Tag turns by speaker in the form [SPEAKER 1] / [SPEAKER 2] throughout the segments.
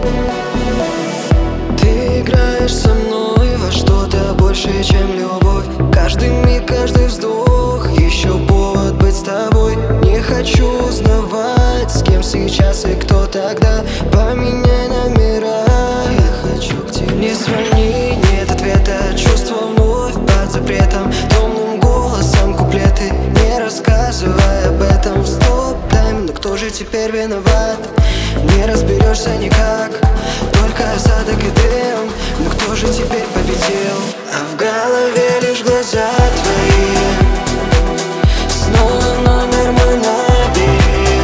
[SPEAKER 1] Ты играешь со мной во что-то большее, чем любовь. Каждый миг, каждый вздох еще повод быть с тобой. Не хочу узнавать, с кем сейчас и кто тогда. Поменяй номера, я хочу к тебе. Не звони, нет ответа, чувства вновь под запретом. Томным голосом куплеты, не рассказывай об этом. Стоп, тайм, но кто же теперь виноват? Не разберешься никак, только осадок и дым. Но кто же теперь победил? А в голове лишь глаза твои. Снова номер мой набери.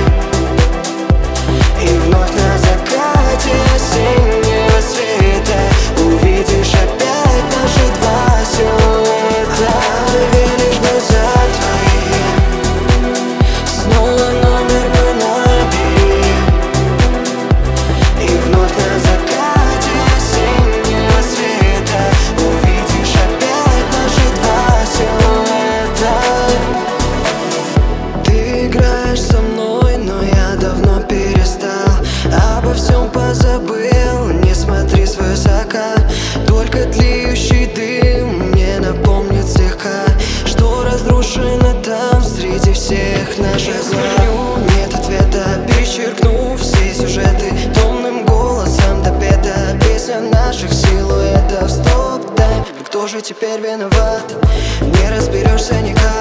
[SPEAKER 1] И вновь на закате осеннего света увидишь опять наши два силуэта. А в голове лишь глаза твои. Снова номер мой набери. И вновь на закате осеннего света увидишь опять наши два силуэта. Ты играешь со мной, но я давно перестал. Обо всем позабыл, не смотри свысока. Только тлеющий дым мне напомнит слегка, что разрушено там среди всех наших глав. Нет ответа, перечеркнув все сюжеты. Томным голосом допета песня наших силуэтов. Стоп, тайм, но кто же теперь виноват? Не разберешься никак,